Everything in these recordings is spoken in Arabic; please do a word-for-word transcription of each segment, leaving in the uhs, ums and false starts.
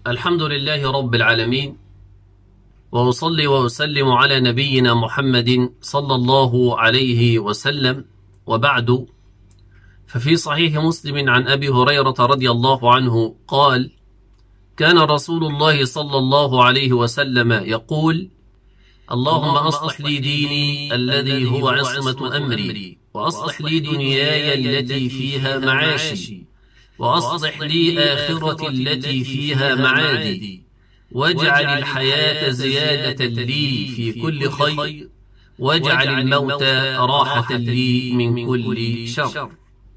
الحمد لله رب العالمين، وأصلي وأسلم على نبينا محمد صلى الله عليه وسلم، وبعد. ففي صحيح مسلم عن أبي هريرة رضي الله عنه قال: كان رسول الله صلى الله عليه وسلم يقول: اللهم أصلح لي ديني الذي هو عصمة أمري، وأصلح لي دنياي التي فيها معاشي، وأصلح لي آخرتي التي فيها معادي، واجعل الحياة زيادة لي في كل خير، واجعل الموت راحة لي من كل شر.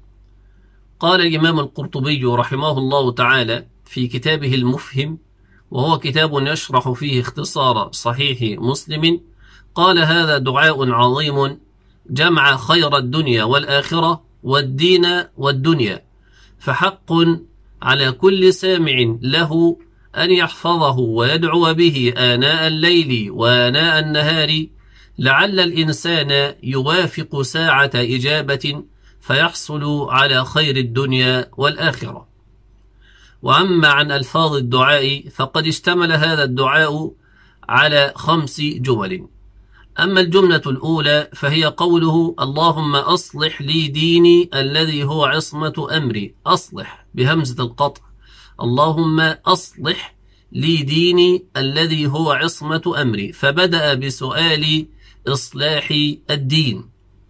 قال الإمام القرطبي رحمه الله تعالى في كتابه المفهم، وهو كتاب يشرح فيه اختصار صحيح مسلم، قال: هذا دعاء عظيم جمع خير الدنيا والآخرة والدين والدنيا، فحق على كل سامع له أن يحفظه ويدعو به آناء الليل وآناء النهار، لعل الإنسان يوافق ساعة إجابة فيحصل على خير الدنيا والآخرة. وأما عن ألفاظ الدعاء فقد اشتمل هذا الدعاء على خمس جمل. أما الجملة الأولى فهي قوله: اللهم أصلح لي ديني الذي هو عصمة أمري، أصلح بهمزة القطع، اللهم أصلح لي ديني الذي هو عصمة أمري، فبدأ بسؤال إصلاح الدين.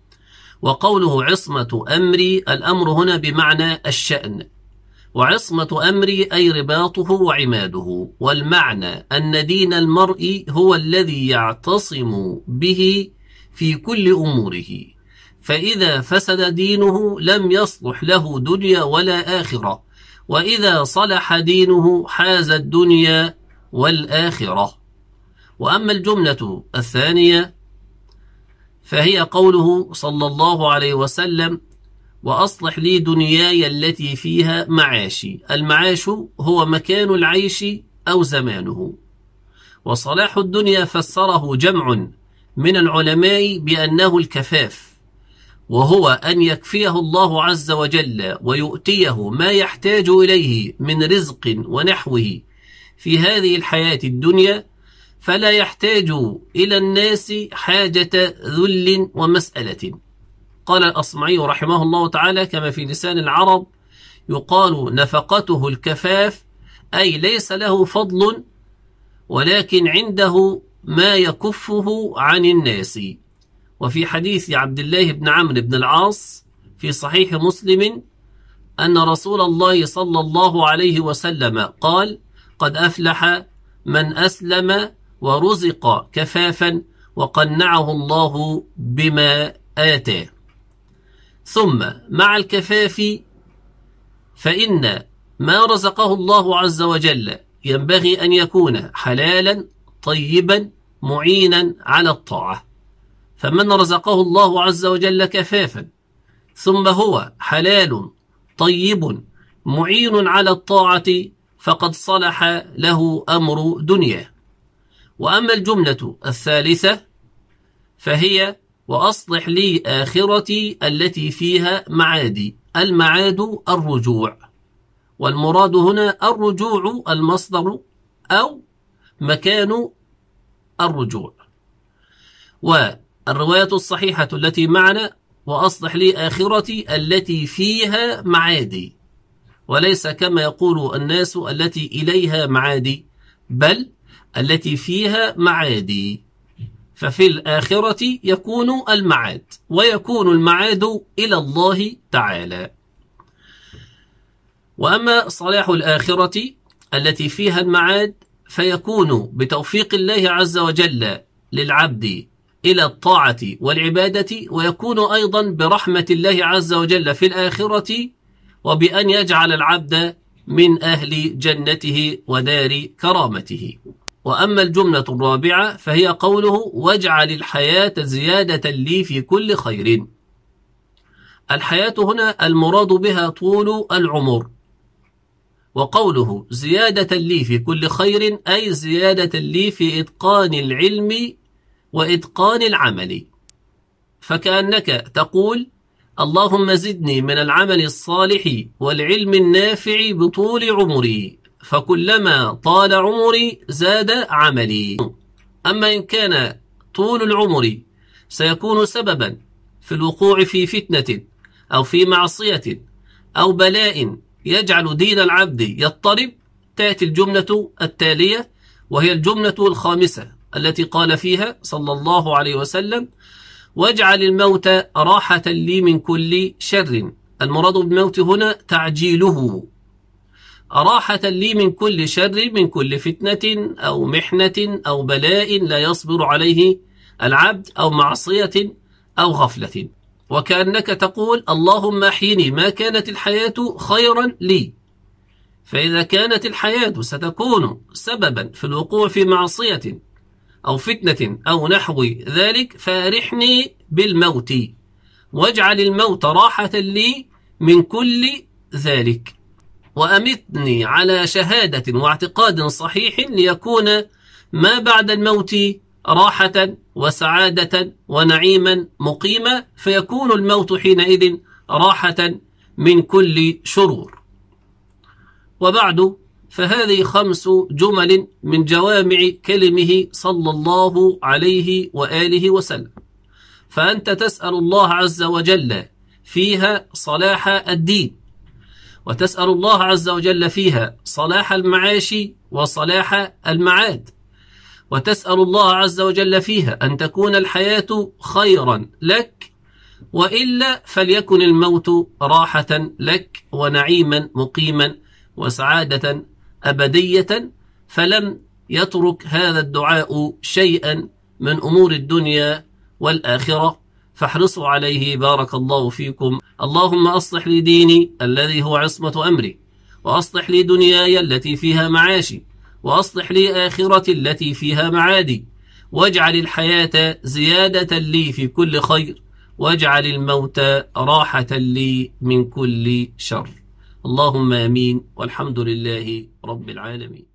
وقوله عصمة أمري، الأمر هنا بمعنى الشأن، وعصمة أمري أي رباطه وعماده، والمعنى أن دين المرء هو الذي يعتصم به في كل أموره، فإذا فسد دينه لم يصلح له دنيا ولا آخرة، وإذا صلح دينه حاز الدنيا والآخرة. وأما الجملة الثانية فهي قوله صلى الله عليه وسلم: وأصلح لي دنياي التي فيها معاشي. المعاش هو مكان العيش أو زمانه. وصلاح الدنيا فسره جمع من العلماء بأنه الكفاف، وهو أن يكفيه الله عز وجل ويؤتيه ما يحتاج إليه من رزق ونحوه في هذه الحياة الدنيا، فلا يحتاج إلى الناس حاجة ذل ومسألة. قال الأصمعي رحمه الله تعالى: كما في لسان العرب يقال نفقته الكفاف، أي ليس له فضل ولكن عنده ما يكفه عن الناس. وفي حديث عبد الله بن عمرو بن العاص في صحيح مسلم أن رسول الله صلى الله عليه وسلم قال: قد أفلح من أسلم ورزق كفافا وقنعه الله بما آتاه. ثم مع الكفاف فإن ما رزقه الله عز وجل ينبغي أن يكون حلالا طيبا معينا على الطاعة، فمن رزقه الله عز وجل كفافا ثم هو حلال طيب معين على الطاعة فقد صلح له أمر دنيا. وأما الجملة الثالثة فهي: وأصلح لي آخرتي التي فيها معادي. المعاد الرجوع، والمراد هنا الرجوع المصدر أو مكان الرجوع. والرواية الصحيحة التي معنا: وأصلح لي آخرتي التي فيها معادي، وليس كما يقول الناس التي إليها معادي، بل التي فيها معادي. ففي الآخرة يكون المعاد، ويكون المعاد إلى الله تعالى. وأما صلاح الآخرة التي فيها المعاد فيكون بتوفيق الله عز وجل للعبد إلى الطاعة والعبادة، ويكون أيضا برحمة الله عز وجل في الآخرة، وبأن يجعل العبد من أهل جنته ودار كرامته. وأما الجملة الرابعة فهي قوله: واجعل الحياة زيادة لي في كل خير. الحياة هنا المراد بها طول العمر، وقوله زيادة لي في كل خير أي زيادة لي في إتقان العلم وإتقان العمل، فكأنك تقول: اللهم زدني من العمل الصالح والعلم النافع بطول عمري، فكلما طال عمري زاد عملي. أما إن كان طول العمر سيكون سببا في الوقوع في فتنة أو في معصية أو بلاء يجعل دين العبد يضطرب، تأتي الجملة التالية وهي الجملة الخامسة التي قال فيها صلى الله عليه وسلم: واجعل الموت راحة لي من كل شر. المراد بالموت هنا تعجيله، راحة لي من كل شر، من كل فتنة أو محنة أو بلاء لا يصبر عليه العبد أو معصية أو غفلة. وكأنك تقول: اللهم أحيني ما كانت الحياة خيرا لي. فإذا كانت الحياة ستكون سببا في الوقوع في معصية أو فتنة أو نحو ذلك فأرحني بالموت، واجعل الموت راحة لي من كل ذلك، وأمتني على شهادة واعتقاد صحيح ليكون ما بعد الموت راحة وسعادة ونعيما مقيما، فيكون الموت حينئذ راحة من كل شرور. وبعد، فهذه خمس جمل من جوامع كلمه صلى الله عليه وآله وسلم، فأنت تسأل الله عز وجل فيها صلاح الدين، وتسأل الله عز وجل فيها صلاح المعاش وصلاح المعاد، وتسأل الله عز وجل فيها أن تكون الحياة خيرا لك، وإلا فليكن الموت راحة لك ونعيما مقيما وسعادة أبدية. فلم يترك هذا الدعاء شيئا من أمور الدنيا والآخرة، فاحرصوا عليه بارك الله فيكم. اللهم أصلح لي ديني الذي هو عصمة أمري، وأصلح لي دنياي التي فيها معاشي، وأصلح لي آخرتي التي فيها معادي، واجعل الحياة زيادة لي في كل خير، واجعل الموت راحة لي من كل شر. اللهم آمين، والحمد لله رب العالمين.